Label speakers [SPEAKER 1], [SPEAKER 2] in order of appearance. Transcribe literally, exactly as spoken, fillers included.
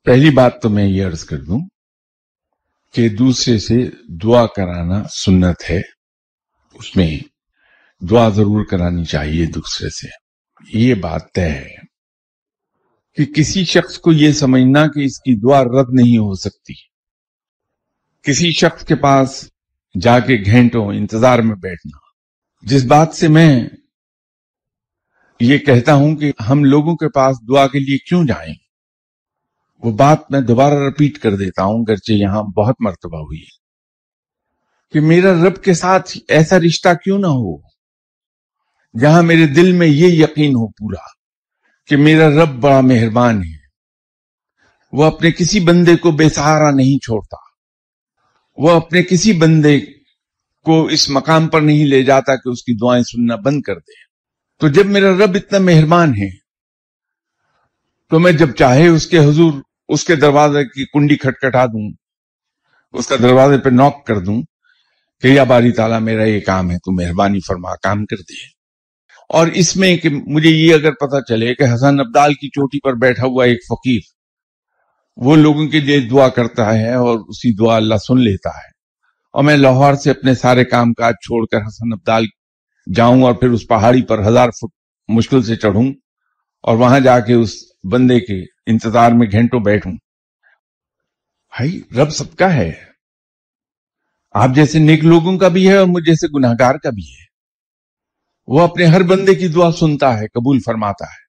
[SPEAKER 1] पहली बात तो मैं ये अर्ज कर दूं कि दूसरे से दुआ कराना सुन्नत है, उसमें दुआ जरूर करानी चाहिए दूसरे से। ये बात तय है कि किसी शख्स को ये समझना कि इसकी दुआ रद्द नहीं हो सकती, किसी शख्स के पास जाके घंटों इंतजार में बैठना, जिस बात से मैं ये कहता हूं कि हम लोगों के पास दुआ के लिए क्यों जाएं, वो बात मैं दोबारा रिपीट कर देता हूं, गर्चे यहां बहुत मर्तबा हुई है कि मेरा रब के साथ ऐसा रिश्ता क्यों ना हो जहां मेरे दिल में ये यकीन हो पूरा कि मेरा रब बड़ा मेहरबान है, वो अपने किसी बंदे को बेसहारा नहीं छोड़ता, वो अपने किसी बंदे को इस मकाम पर नहीं ले जाता कि उसकी दुआएं सुनना बंद कर दे। तो जब मेरा रब इतना मेहरबान है तो मैं जब चाहे उसके हुजूर उसके दरवाजे की कुंडी खटखटा दूं, उसका दरवाजे पे नॉक कर दूं कि या बारी ताला मेरा ये काम है, तू मेहरबानी फरमा काम कर दे। और इसमें कि मुझे ये अगर पता चले कि हसन अब्दाल की चोटी पर बैठा हुआ एक फकीर वो लोगों के लिए दुआ करता है और उसी दुआ अल्लाह सुन लेता है, और मैं लाहौर से अपने सारे काम काज छोड़कर हसन अब्दाल जाऊं और फिर उस पहाड़ी पर हजार फुट मुश्किल से चढ़ूं और वहां जाके उस बंदे के इंतजार में घंटों बैठूं। भाई रब सबका है, आप जैसे नेक लोगों का भी है और मुझ जैसे गुनाहगार का भी है। वो अपने हर बंदे की दुआ सुनता है, कबूल फरमाता है।